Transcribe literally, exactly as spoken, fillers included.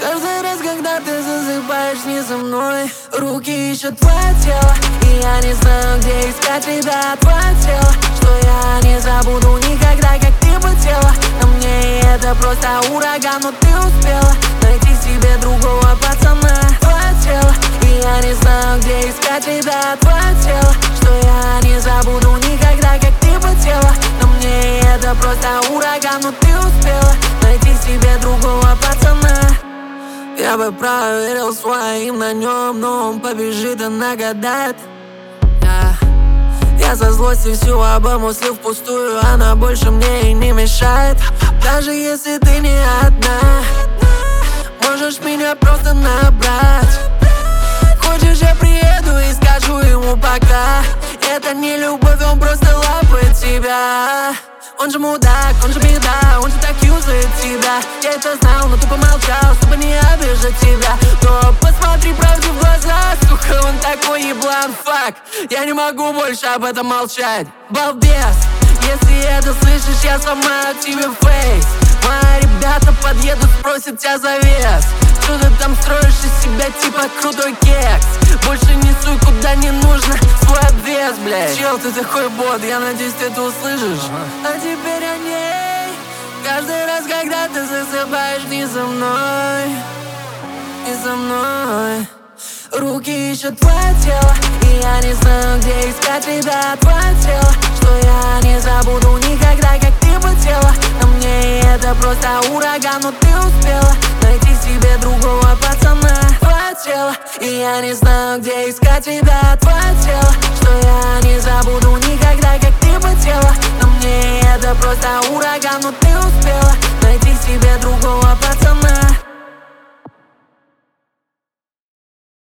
Каждый раз, когда ты засыпаешь не со мной, руки ищут твое тело, и я не знаю, где искать тебя. Твое тело, что я не забуду никогда, как ты потела. На мне это просто ураган, но ты успела найти себе другого пацана. Твое тело, и я не знаю, где искать тебя. Твое тело, что я не забуду никогда, как ты потела. На мне это просто ураган, но ты успела найти себе другого пацана. Я бы проверил своим на нем, но он побежит и нагадает. yeah. Я со злости всю обойму слив впустую, она больше мне и не мешает. Даже если ты не одна, можешь меня просто набрать. Хочешь, я приеду и скажу ему пока. Это не любовь, он просто лапает тебя. Он же мудак, он же беда, он же так юзает тебя. Я это знал, но ты помолчал, чтобы не обижать тебя. Но посмотри правде в глаза, сука, он такой еблан, фак. Я не могу больше об этом молчать. Балбес, если это слышишь, я сломаю тебе фейс. Мои ребята подъедут, спросят тебя за вес. Что ты там строишь из себя, типа крутой кекс? Больше не суй куда не нужно свой обвес, блядь. Чел, ты такой бот, я надеюсь, ты это услышишь. А теперь о ней. Каждый раз, когда ты засыпаешь не со мной, не со мной. Руки ищут твое тело, и я не знаю, где искать тебя. Твое тело, что я не забуду никогда, как ты потела. На мне это просто ураган, но ты успела найти себе другого пацана. Твое тело, и я не знаю, где искать тебя. Твое тело, что я не забуду никогда, как ты потела. На мне это просто ураган, но ты успела найти